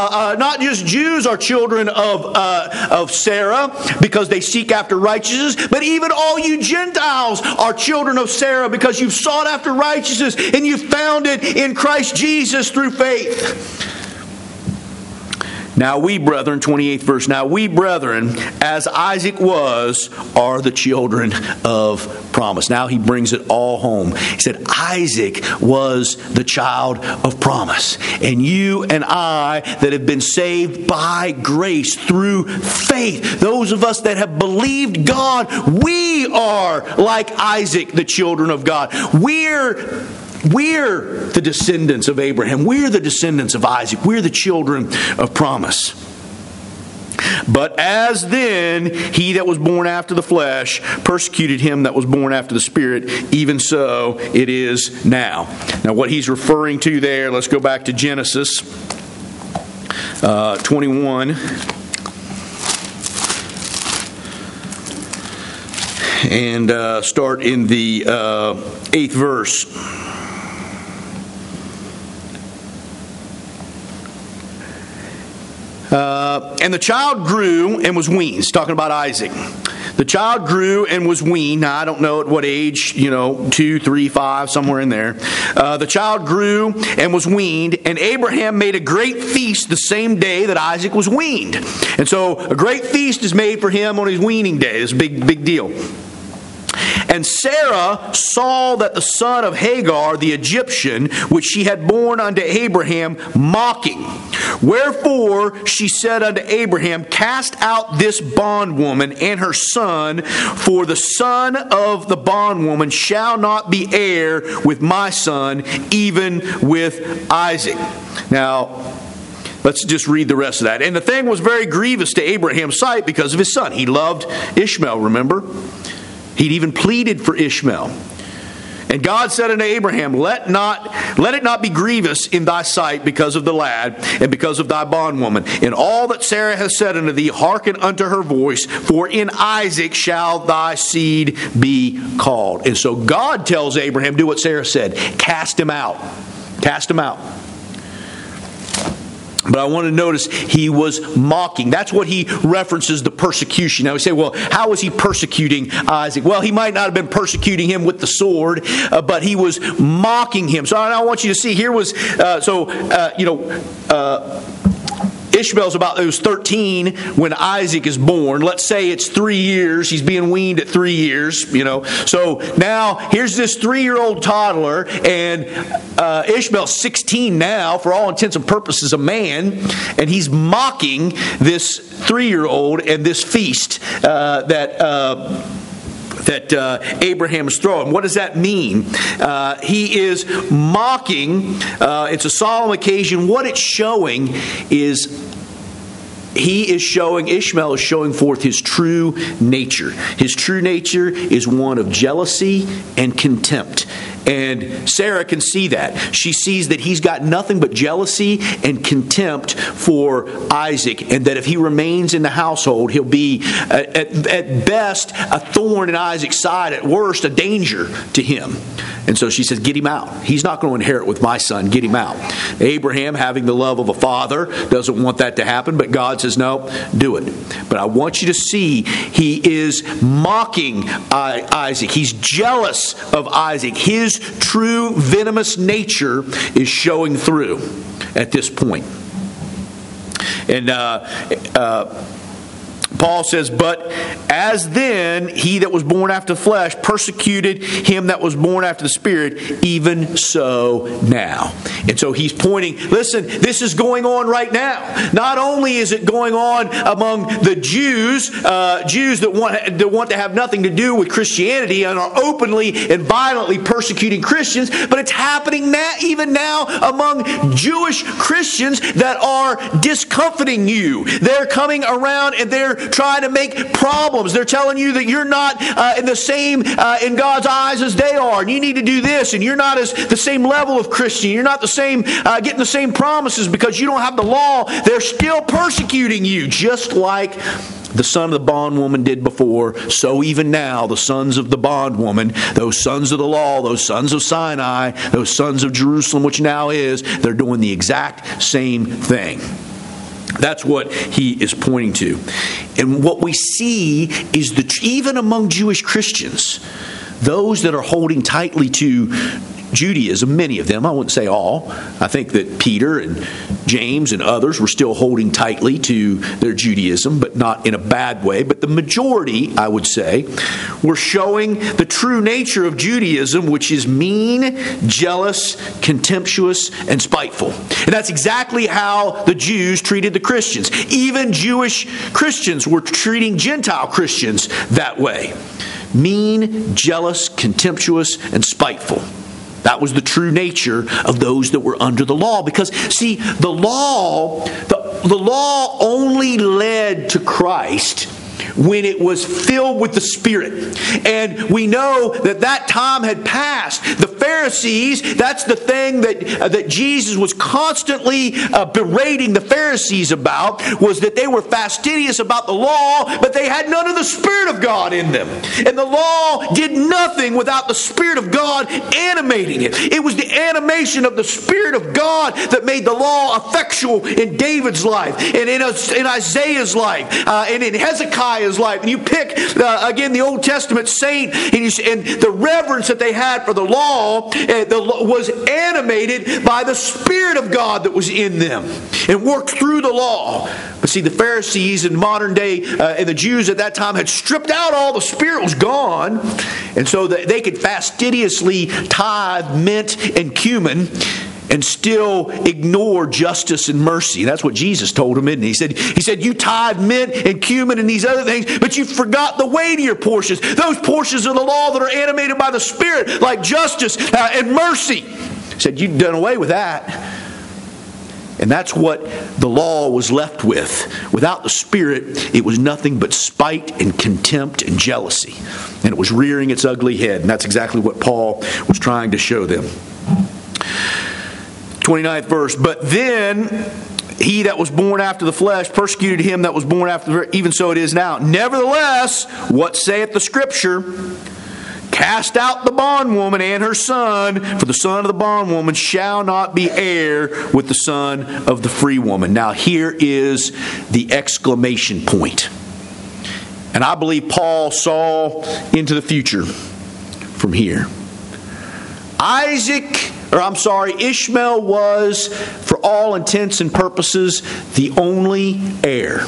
of Sarah, because they seek after righteousness, but even all you Gentiles are children of Sarah, because you've sought after righteousness and you've found it in Christ Jesus through faith. Now we, brethren, 28th verse, now we, brethren, as Isaac was, are the children of promise. Now he brings it all home. He said, Isaac was the child of promise. And you and I that have been saved by grace through faith, those of us that have believed God, we are like Isaac, the children of God. We're the descendants of Abraham. We're the descendants of Isaac. We're the children of promise. But as then he that was born after the flesh persecuted him that was born after the Spirit, even so it is now. Now what he's referring to there, let's go back to Genesis 21. And start in the 8th verse. And the child grew and was weaned. He's talking about Isaac. The child grew and was weaned. Now, I don't know at what age, 2, 3, 5, somewhere in there. The child grew and was weaned, and Abraham made a great feast the same day that Isaac was weaned. And so a great feast is made for him on his weaning day. It's a big deal. And Sarah saw that the son of Hagar, the Egyptian, which she had borne unto Abraham, mocking. Wherefore she said unto Abraham, cast out this bondwoman and her son, for the son of the bondwoman shall not be heir with my son, even with Isaac. Now, let's just read the rest of that. And the thing was very grievous to Abraham's sight because of his son. He loved Ishmael, remember? He'd even pleaded for Ishmael. And God said unto Abraham, let it not be grievous in thy sight because of the lad, and because of thy bondwoman. In all that Sarah has said unto thee, hearken unto her voice, for in Isaac shall thy seed be called. And so God tells Abraham, do what Sarah said, cast him out. Cast him out. But I want to notice he was mocking. That's what he references, the persecution. Now we say, well, how was he persecuting Isaac? Well, he might not have been persecuting him with the sword, but he was mocking him. So I want you to see, here was, Ishmael's it was 13 when Isaac is born. Let's say it's 3 years. He's being weaned at 3 years, So now here's this 3-year-old toddler, and Ishmael's 16 now, for all intents and purposes, a man, and he's mocking this 3-year-old and this feast that Abraham is throwing. What does that mean? He is mocking. It's a solemn occasion. What it's showing is Ishmael is showing forth his true nature. His true nature is one of jealousy and contempt. And Sarah can see that. She sees that he's got nothing but jealousy and contempt for Isaac, and that if he remains in the household, he'll be, at best, a thorn in Isaac's side, at worst, a danger to him. And so she says, get him out. He's not going to inherit with my son. Get him out. Abraham, having the love of a father, doesn't want that to happen, but God says, no, do it. But I want you to see, he is mocking Isaac. He's jealous of Isaac. His true venomous nature is showing through at this point. And Paul says, but as then he that was born after the flesh persecuted him that was born after the Spirit, even so now. And so he's pointing, listen, this is going on right now. Not only is it going on among the Jews that want to have nothing to do with Christianity and are openly and violently persecuting Christians, but it's happening now, even now among Jewish Christians that are discomfiting you. They're coming around and they're trying to make problems. They're telling you that you're not in the same in God's eyes as they are, and you need to do this, and you're not as the same level of Christian. You're not the same getting the same promises because you don't have the law. They're still persecuting you, just like the son of the bondwoman did before. So even now, the sons of the bondwoman, those sons of the law, those sons of Sinai, those sons of Jerusalem, which now is, they're doing the exact same thing. That's what he is pointing to. And what we see is that even among Jewish Christians, those that are holding tightly to Judaism, many of them, I wouldn't say all. I think that Peter and James and others were still holding tightly to their Judaism, but not in a bad way. But the majority, I would say, were showing the true nature of Judaism, which is mean, jealous, contemptuous, and spiteful. And that's exactly how the Jews treated the Christians. Even Jewish Christians were treating Gentile Christians that way. Mean, jealous, contemptuous, and spiteful. That was the true nature of those that were under the law. Because, see, the law only led to Christ when it was filled with the Spirit. And we know that time had passed. The Pharisees, that's the thing that Jesus was constantly berating the Pharisees about, was that they were fastidious about the law, but they had none of the Spirit of God in them. And the law did nothing without the Spirit of God animating it. It was the animation of the Spirit of God that made the law effectual in David's life, and in Isaiah's life, and in Hezekiah's life. And you pick, again, the Old Testament saint, and the reverence that they had for the law was animated by the Spirit of God that was in them and worked through the law. But see, the Pharisees in modern day and the Jews at that time had stripped out all the Spirit, was gone, and so that they could fastidiously tithe mint and cumin and still ignore justice and mercy. That's what Jesus told him, isn't he? He said, you tithe mint and cumin and these other things, but you forgot the weightier portions. Those portions of the law that are animated by the Spirit, like justice and mercy. He said, you've done away with that. And that's what the law was left with. Without the Spirit, it was nothing but spite and contempt and jealousy. And it was rearing its ugly head. And that's exactly what Paul was trying to show them. 29th verse, but then he that was born after the flesh persecuted him that was born after the, even so it is now. Nevertheless, what saith the Scripture? Cast out the bondwoman and her son, for the son of the bondwoman shall not be heir with the son of the free woman. Now here is the exclamation point. And I believe Paul saw into the future from here. Ishmael was, for all intents and purposes, the only heir.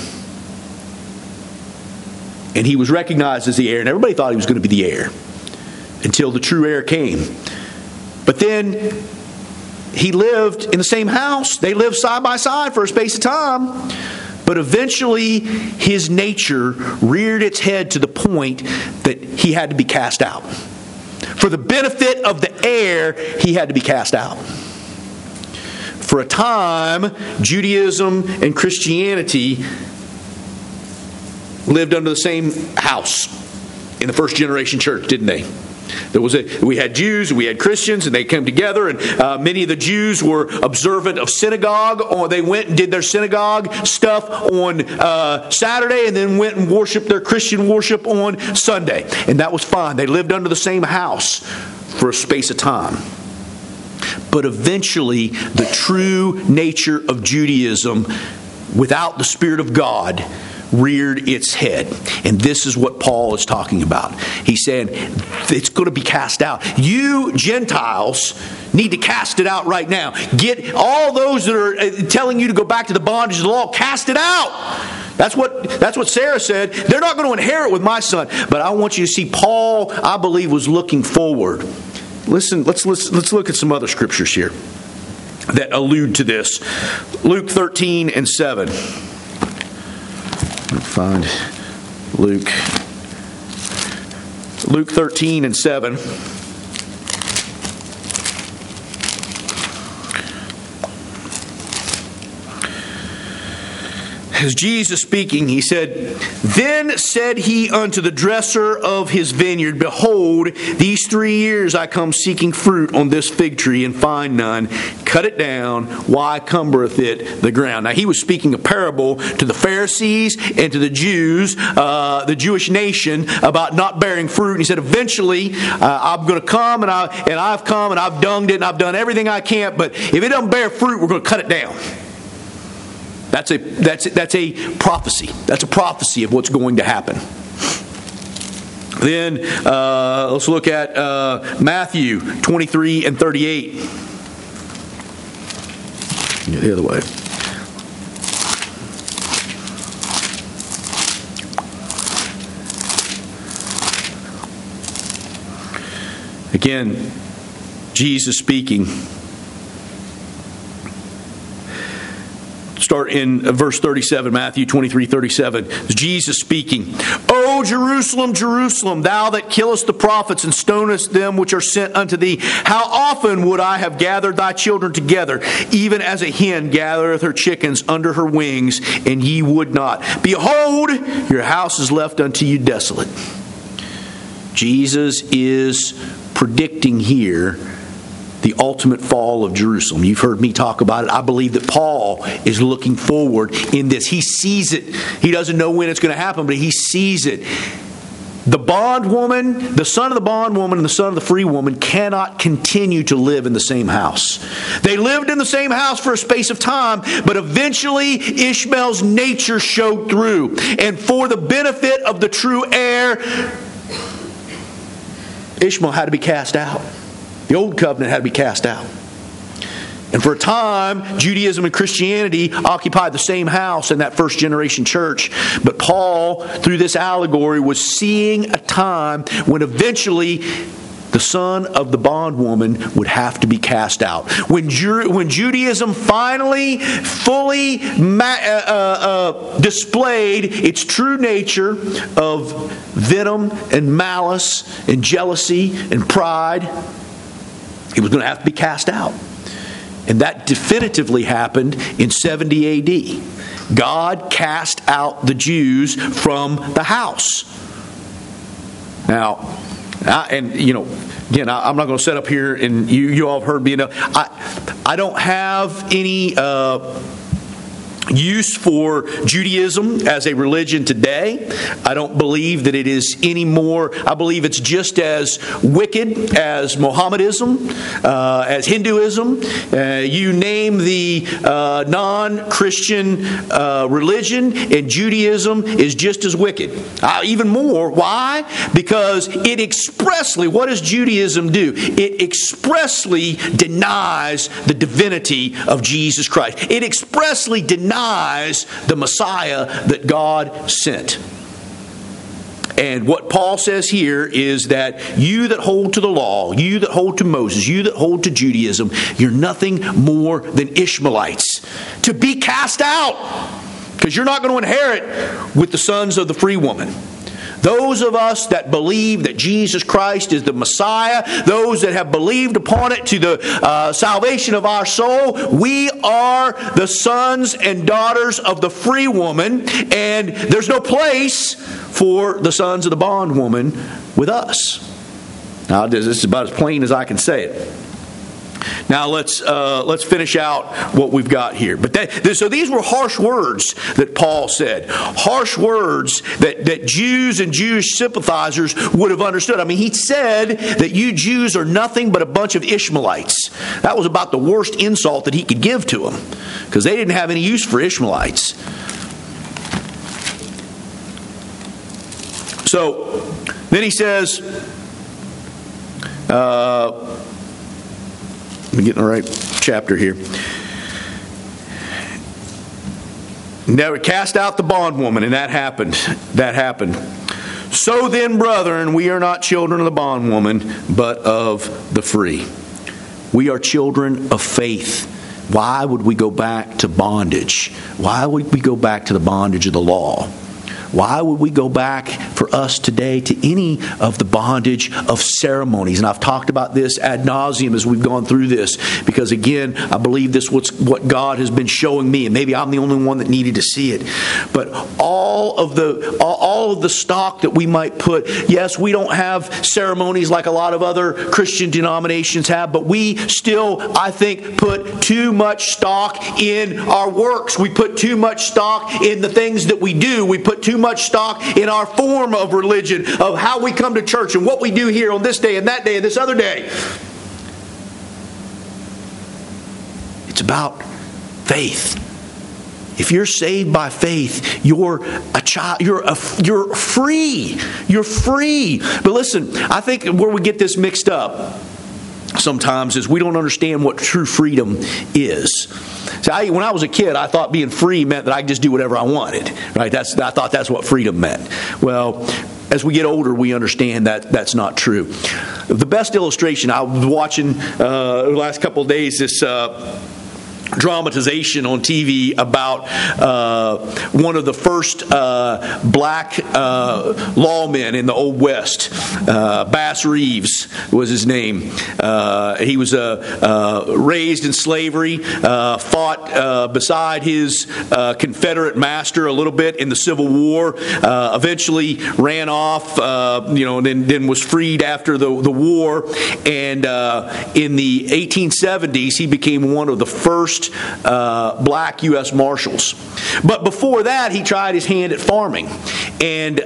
And he was recognized as the heir, and everybody thought he was going to be the heir until the true heir came. But then he lived in the same house. They lived side by side for a space of time. But eventually his nature reared its head to the point that he had to be cast out. For the benefit of the heir, he had to be cast out. For a time, Judaism and Christianity lived under the same house in the first generation church, didn't they? We had Jews, we had Christians, and they came together, and many of the Jews were observant of synagogue, or they went and did their synagogue stuff on Saturday, and then went and worshiped their Christian worship on Sunday. And that was fine. They lived under the same house for a space of time. But eventually, the true nature of Judaism, without the Spirit of God, reared its head. And this is what Paul is talking about. He's saying it's going to be cast out. You Gentiles need to cast it out right now. Get all those that are telling you to go back to the bondage of the law, cast it out. That's what Sarah said. They're not going to inherit with my son. But I want you to see Paul, I believe, was looking forward. Listen, let's look at some other scriptures here that allude to this. Luke 13:7. Find Luke 13:7. As Jesus speaking, he said, "Then said he unto the dresser of his vineyard, Behold, these 3 years I come seeking fruit on this fig tree, and find none. Cut it down. Why cumbereth it the ground?" Now he was speaking a parable to the Pharisees and to the Jews, the Jewish nation, about not bearing fruit. And he said, eventually, I'm going to come, and I've come, and I've dunged it, and I've done everything I can. But if it doesn't bear fruit, we're going to cut it down. That's a prophecy. That's a prophecy of what's going to happen. Then let's look at Matthew 23:38. The other way. Again, Jesus speaking. Start in verse 37, Matthew 23:37. Jesus speaking. O Jerusalem, Jerusalem, thou that killest the prophets and stonest them which are sent unto thee, how often would I have gathered thy children together, even as a hen gathereth her chickens under her wings, and ye would not. Behold, your house is left unto you desolate. Jesus is predicting here the ultimate fall of Jerusalem. You've heard me talk about it. I believe that Paul is looking forward in this. He sees it. He doesn't know when it's going to happen, but he sees it. The bondwoman, the son of the bondwoman and the son of the free woman cannot continue to live in the same house. They lived in the same house for a space of time, but eventually Ishmael's nature showed through. And for the benefit of the true heir, Ishmael had to be cast out. The old covenant had to be cast out. And for a time, Judaism and Christianity occupied the same house in that first generation church. But Paul, through this allegory, was seeing a time when eventually the son of the bondwoman would have to be cast out. When Judaism finally, fully displayed its true nature of venom and malice and jealousy and pride, it was going to have to be cast out. And that definitively happened in 70 A.D. God cast out the Jews from the house. Now, again, I'm not going to sit up here, and you all have heard me enough. I don't have any use for Judaism as a religion today. I don't believe that it is any more. I believe it's just as wicked as Mohammedanism, as Hinduism. You name the non-Christian religion, and Judaism is just as wicked. Even more. Why? Because it expressly, what does Judaism do? It expressly denies the divinity of Jesus Christ. It expressly denies the Messiah that God sent. And what Paul says here is that you that hold to the law, you that hold to Moses, you that hold to Judaism, you're nothing more than Ishmaelites to be cast out, because you're not going to inherit with the sons of the free woman. Those of us that believe that Jesus Christ is the Messiah, those that have believed upon it to the salvation of our soul, we are the sons and daughters of the free woman, and there's no place for the sons of the bondwoman with us. Now, this is about as plain as I can say it. Now let's finish out what we've got here. But so these were harsh words that Paul said. Harsh words that Jews and Jewish sympathizers would have understood. I mean, he said that you Jews are nothing but a bunch of Ishmaelites. That was about the worst insult that he could give to them, because they didn't have any use for Ishmaelites. So then he says, let me get in the right chapter here. Never cast out the bondwoman, and that happened. That happened. So then, brethren, we are not children of the bondwoman, but of the free. We are children of faith. Why would we go back to bondage? Why would we go back to the bondage of the law? Why would we go back for us today to any of the bondage of ceremonies? And I've talked about this ad nauseum as we've gone through this, because again, I believe this is what God has been showing me, and maybe I'm the only one that needed to see it. But all of the stock that we might put, yes, we don't have ceremonies like a lot of other Christian denominations have, but we still, I think, put too much stock in our works. We put too much stock in the things that we do. We put too much stock in our form of religion, of how we come to church and what we do here on this day and that day and this other day. It's about faith. If you're saved by faith, you're a child. You're free. You're free. But listen, I think where we get this mixed up sometimes is we don't understand what true freedom is. So when I was a kid, I thought being free meant that I could just do whatever I wanted. Right? I thought that's what freedom meant. Well, as we get older, we understand that that's not true. The best illustration, I was watching the last couple of days, this dramatization on TV about one of the first black lawmen in the Old West. Bass Reeves was his name. He was raised in slavery, fought beside his Confederate master a little bit in the Civil War, eventually ran off, then was freed after the war. And in the 1870s, he became one of the first black U.S. Marshals. But before that, he tried his hand at farming, but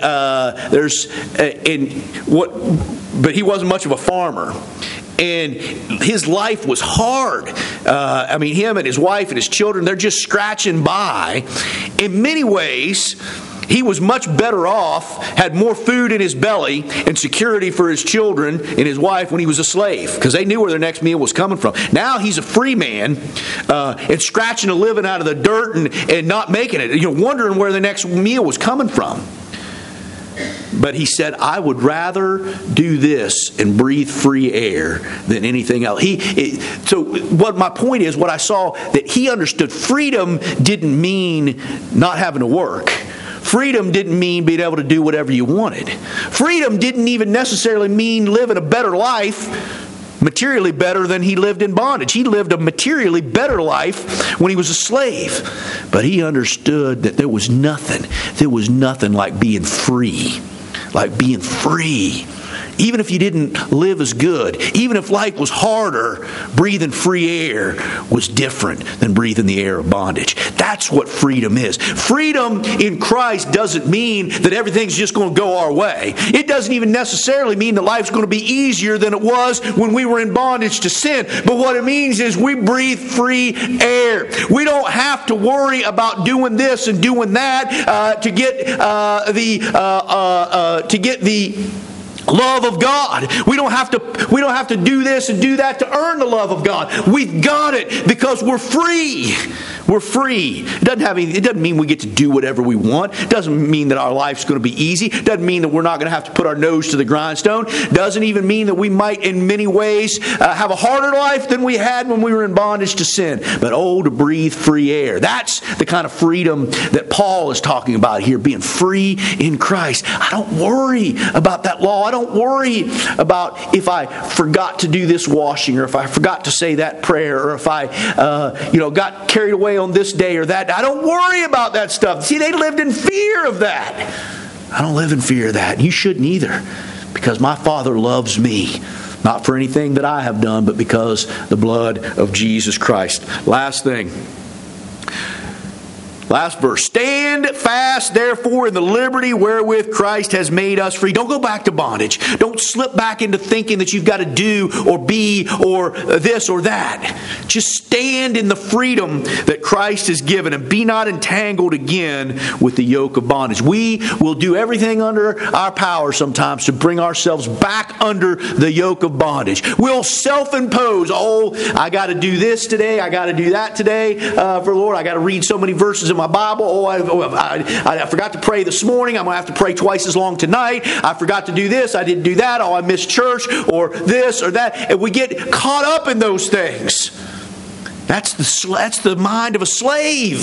he wasn't much of a farmer. And his life was hard. Him and his wife and his children, they're just scratching by. In many ways, he was much better off, had more food in his belly and security for his children and his wife when he was a slave, because they knew where their next meal was coming from. Now he's a free man and scratching a living out of the dirt and not making it, wondering where the next meal was coming from. But he said, I would rather do this and breathe free air than anything else. So what my point is, what I saw, that he understood freedom didn't mean not having to work. Freedom didn't mean being able to do whatever you wanted. Freedom didn't even necessarily mean living a better life, materially better than he lived in bondage. He lived a materially better life when he was a slave. But he understood that there was nothing like being free. Like being free. Even if you didn't live as good, even if life was harder, breathing free air was different than breathing the air of bondage. That's what freedom is. Freedom in Christ doesn't mean that everything's just going to go our way. It doesn't even necessarily mean that life's going to be easier than it was when we were in bondage to sin. But what it means is we breathe free air. We don't have to worry about doing this and doing that to get the love of God. We don't have to do this and do that to earn the love of God. We've got it because we're free. We're free. It doesn't mean we get to do whatever we want. It doesn't mean that our life's going to be easy. It doesn't mean that we're not going to have to put our nose to the grindstone. It doesn't even mean that we might, in many ways, have a harder life than we had when we were in bondage to sin. But to breathe free air. That's the kind of freedom that Paul is talking about here, being free in Christ. I don't worry about that law. I don't worry about if I forgot to do this washing, or if I forgot to say that prayer, or if I got carried away on this day or that. I don't worry about that stuff. See, they lived in fear of that. I don't live in fear of that. You shouldn't either, because my Father loves me, not for anything that I have done, but because the blood of Jesus Christ. Last thing. Last verse. Stand fast, therefore, in the liberty wherewith Christ has made us free. Don't go back to bondage. Don't slip back into thinking that you've got to do or be or this or that. Just stand in the freedom that Christ has given and be not entangled again with the yoke of bondage. We will do everything under our power sometimes to bring ourselves back under the yoke of bondage. We'll self-impose, I got to do this today. I got to do that today for the Lord. I got to read so many verses in my Bible. I forgot to pray this morning. I'm going to have to pray twice as long tonight. I forgot to do this. I didn't do that. I missed church or this or that. And we get caught up in those things. That's the mind of a slave.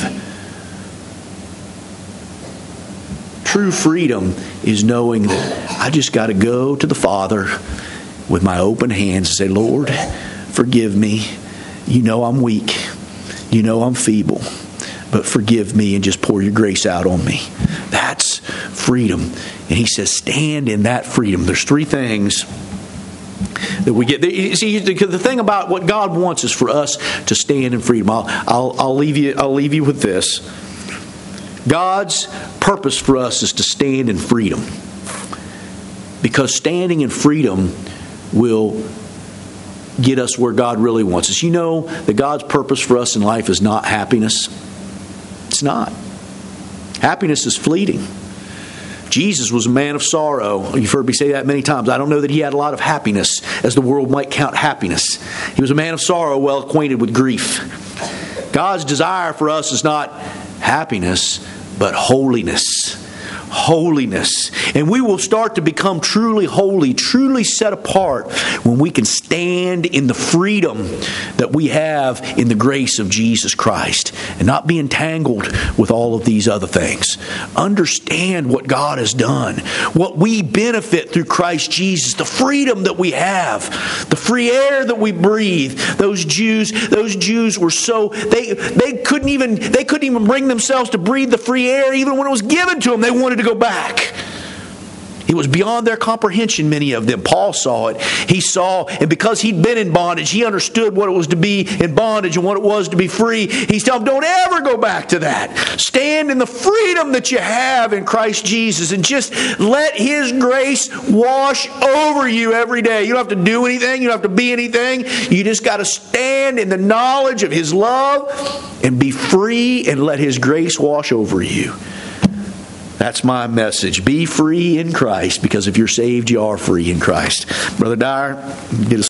True freedom is knowing that I just got to go to the Father with my open hands and say, Lord, forgive me. You know I'm weak. You know I'm feeble. But forgive me and just pour your grace out on me. That's freedom. And he says, stand in that freedom. There's three things that we get. See, the thing about what God wants is for us to stand in freedom. I'll leave you with this. God's purpose for us is to stand in freedom. Because standing in freedom will get us where God really wants us. You know that God's purpose for us in life is not happiness. It's not. Happiness is fleeting. Jesus was a man of sorrow. You've heard me say that many times. I don't know that he had a lot of happiness, as the world might count happiness. He was a man of sorrow, well acquainted with grief. God's desire for us is not happiness, but holiness. Holiness. And we will start to become truly holy, truly set apart when we can stand in the freedom that we have in the grace of Jesus Christ and not be entangled with all of these other things. Understand what God has done, what we benefit through Christ Jesus, the freedom that we have, the free air that we breathe. Those Jews were so they couldn't even bring themselves to breathe the free air even when it was given to them. They wanted to go back. It was beyond their comprehension, many of them. Paul saw it. He saw, and because he'd been in bondage, he understood what it was to be in bondage and what it was to be free. He's telling them, don't ever go back to that. Stand in the freedom that you have in Christ Jesus and just let His grace wash over you every day. You don't have to do anything. You don't have to be anything. You just got to stand in the knowledge of His love and be free and let His grace wash over you. That's my message. Be free in Christ, because if you're saved, you are free in Christ. Brother Dyer, get us.